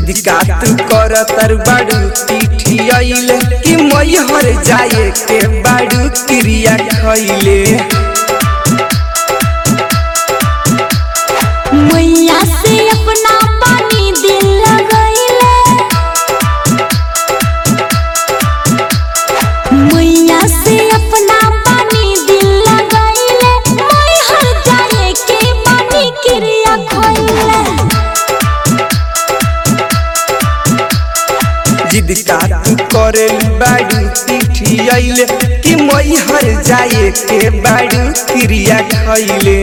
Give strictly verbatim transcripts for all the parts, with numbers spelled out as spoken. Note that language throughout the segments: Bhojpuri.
जिद का तू कर तर बाड़ू पीठी आइले कि मैहर जाए के बाड़ू क्रिया खइले। मैया से अपना पानी दिल लगइले, मैया से अपना पानी दिल लगइले, मैहर जाए के पानी क्रिया खइले। जिद का तू करे बाड़ू पीठी आइले कि मैहर जाए के बाड़ू क्रिया खइले।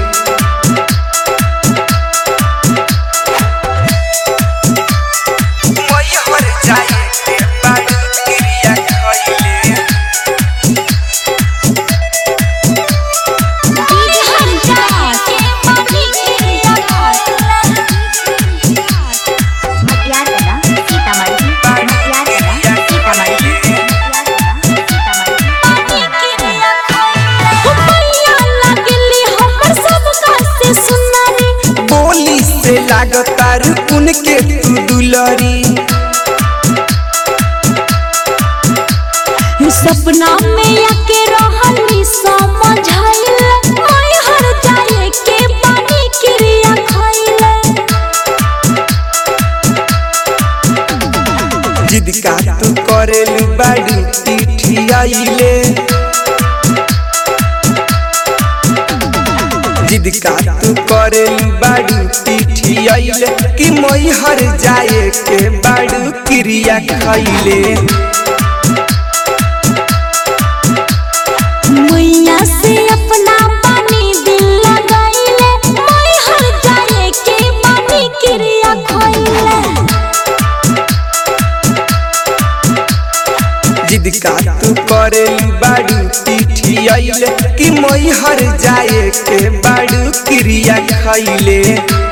लागतार उनके तू दुलरी, सपना में आके रहली समझाइले, मैहर जाए के पानी क्रिया खइले। जिद का तू करेलू बाड़ू पीठी आइले, जिद का तू करेलू बाड़ू पीठी आइले कि मैहर जाए के बाड़ू क्रिया खइले। मैया से अपना पानी दिल लगइले, मैहर जाए के पानी क्रिया खइले। जिद का तू करेलू बाड़ू पीठी आइले कि मैहर जाए के बाड़ू क्रिया खइले।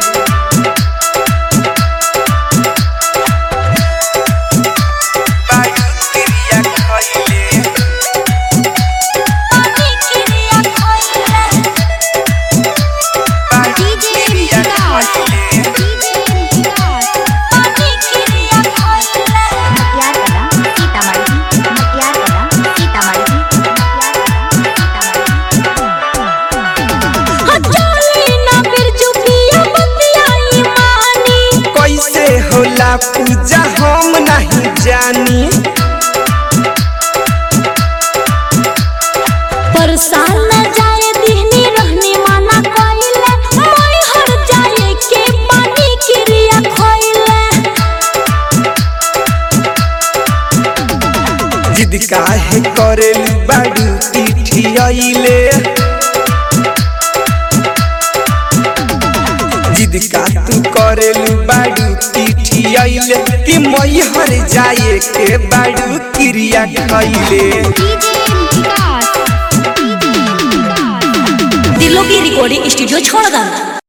पूजा हम नहीं जानी, परेशान न जाए दिहनी रहनी माना कइले, मैहर जाए के पानी क्रिया खइले। जिद काहे करेलू बाड़ू पीठी आइले, जिद का तू करेलू बाड़ू पीठी आइले कि मैहर जाए के बाड़ू क्रिया खइले। दिलों की रिकॉर्डिंग स्टूडियो छोड़ दाना।